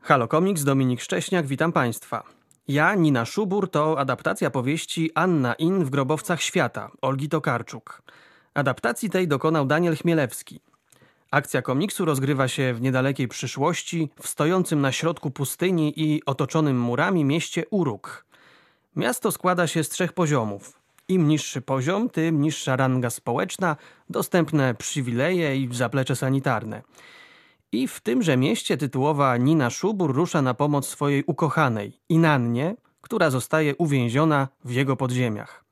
Halo Komiks, Dominik Szcześniak, witam Państwa. Ja, Nina Szubur to adaptacja powieści Anna In w grobowcach świata Olgi Tokarczuk. Adaptacji tej dokonał Daniel Chmielewski. Akcja komiksu rozgrywa się w niedalekiej przyszłości w stojącym na środku pustyni i otoczonym murami mieście Uruk. Miasto składa się z 3 poziomów. Im niższy poziom, tym niższa ranga społeczna, dostępne przywileje i zaplecze sanitarne. I w tymże mieście tytułowa Nina Szubur rusza na pomoc swojej ukochanej, Inannie, która zostaje uwięziona w jego podziemiach.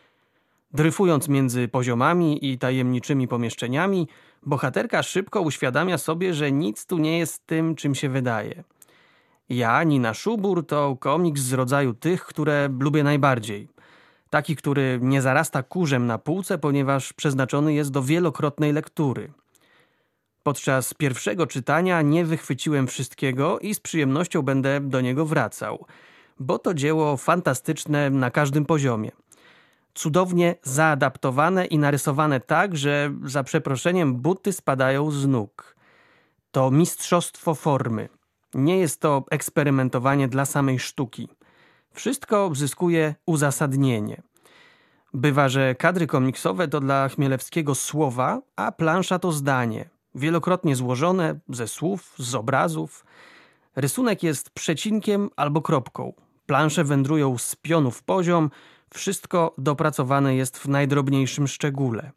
Dryfując między poziomami i tajemniczymi pomieszczeniami, bohaterka szybko uświadamia sobie, że nic tu nie jest tym, czym się wydaje. Ja, Nina Szubur to komiks z rodzaju tych, które lubię najbardziej. Taki, który nie zarasta kurzem na półce, ponieważ przeznaczony jest do wielokrotnej lektury. Podczas pierwszego czytania nie wychwyciłem wszystkiego i z przyjemnością będę do niego wracał, bo to dzieło fantastyczne na każdym poziomie. Cudownie zaadaptowane i narysowane tak, że za przeproszeniem buty spadają z nóg. To mistrzostwo formy. Nie jest to eksperymentowanie dla samej sztuki. Wszystko zyskuje uzasadnienie. Bywa, że kadry komiksowe to dla Chmielewskiego słowa, a plansza to zdanie. Wielokrotnie złożone ze słów, z obrazów. Rysunek jest przecinkiem albo kropką. Plansze wędrują z pionu w poziom. Wszystko dopracowane jest w najdrobniejszym szczególe.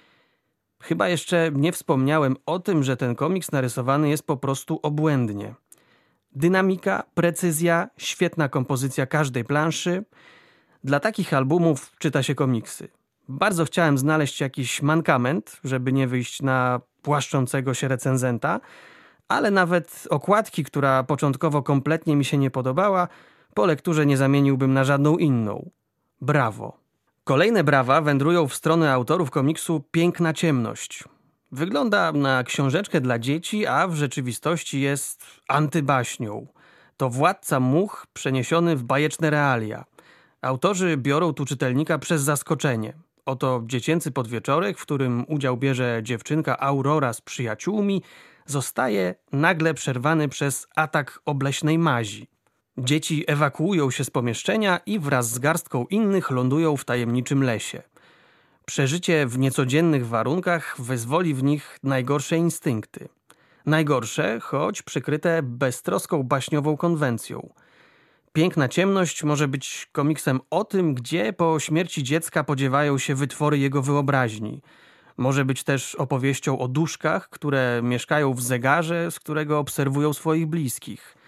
Chyba jeszcze nie wspomniałem o tym, że ten komiks narysowany jest po prostu obłędnie. Dynamika, precyzja, świetna kompozycja każdej planszy. Dla takich albumów czyta się komiksy. Bardzo chciałem znaleźć jakiś mankament, żeby nie wyjść na płaszczącego się recenzenta, ale nawet okładki, która początkowo kompletnie mi się nie podobała, po lekturze nie zamieniłbym na żadną inną. Brawo. Kolejne brawa wędrują w stronę autorów komiksu Piękna ciemność. Wygląda na książeczkę dla dzieci, a w rzeczywistości jest antybaśnią. To Władca Much przeniesiony w bajeczne realia. Autorzy biorą tu czytelnika przez zaskoczenie. Oto dziecięcy podwieczorek, w którym udział bierze dziewczynka Aurora z przyjaciółmi, zostaje nagle przerwany przez atak obleśnej mazi. Dzieci ewakuują się z pomieszczenia i wraz z garstką innych lądują w tajemniczym lesie. Przeżycie w niecodziennych warunkach wyzwoli w nich najgorsze instynkty. Najgorsze, choć przykryte beztroską baśniową konwencją. Piękna ciemność może być komiksem o tym, gdzie po śmierci dziecka podziewają się wytwory jego wyobraźni. Może być też opowieścią o duszkach, które mieszkają w zegarze, z którego obserwują swoich bliskich.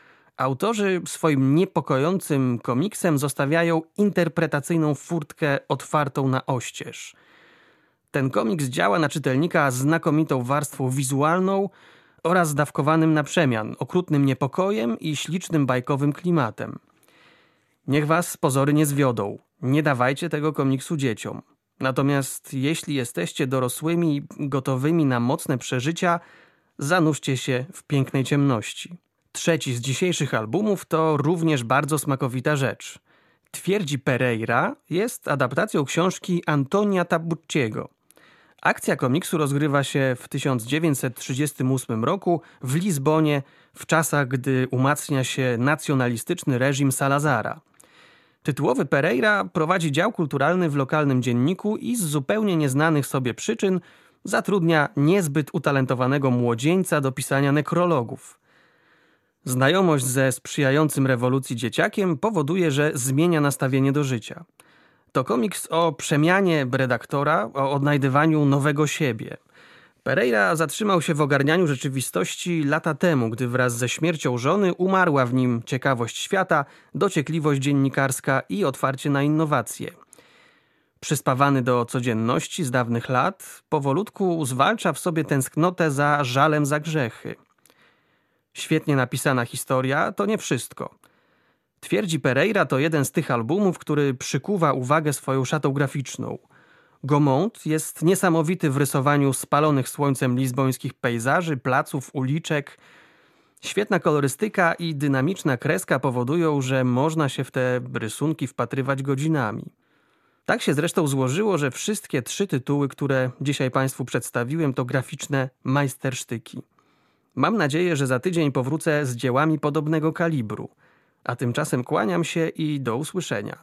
Autorzy swoim niepokojącym komiksem zostawiają interpretacyjną furtkę otwartą na oścież. Ten komiks działa na czytelnika znakomitą warstwą wizualną oraz dawkowanym na przemian, okrutnym niepokojem i ślicznym bajkowym klimatem. Niech was pozory nie zwiodą. Nie dawajcie tego komiksu dzieciom. Natomiast jeśli jesteście dorosłymi, gotowymi na mocne przeżycia, zanurzcie się w Pięknej ciemności. Trzeci z dzisiejszych albumów to również bardzo smakowita rzecz. Twierdzi Pereira jest adaptacją książki Antonia Tabucciego. Akcja komiksu rozgrywa się w 1938 roku w Lizbonie, w czasach, gdy umacnia się nacjonalistyczny reżim Salazara. Tytułowy Pereira prowadzi dział kulturalny w lokalnym dzienniku i z zupełnie nieznanych sobie przyczyn zatrudnia niezbyt utalentowanego młodzieńca do pisania nekrologów. Znajomość ze sprzyjającym rewolucji dzieciakiem powoduje, że zmienia nastawienie do życia. To komiks o przemianie redaktora, o odnajdywaniu nowego siebie. Pereira zatrzymał się w ogarnianiu rzeczywistości lata temu, gdy wraz ze śmiercią żony umarła w nim ciekawość świata, dociekliwość dziennikarska i otwarcie na innowacje. Przyspawany do codzienności z dawnych lat, powolutku zwalcza w sobie tęsknotę za żalem za grzechy. Świetnie napisana historia to nie wszystko. Twierdzi Pereira to jeden z tych albumów, który przykuwa uwagę swoją szatą graficzną. Gaumont jest niesamowity w rysowaniu spalonych słońcem lizbońskich pejzaży, placów, uliczek. Świetna kolorystyka i dynamiczna kreska powodują, że można się w te rysunki wpatrywać godzinami. Tak się zresztą złożyło, że wszystkie 3 tytuły, które dzisiaj Państwu przedstawiłem, to graficzne majstersztyki. Mam nadzieję, że za tydzień powrócę z dziełami podobnego kalibru. A tymczasem kłaniam się i do usłyszenia.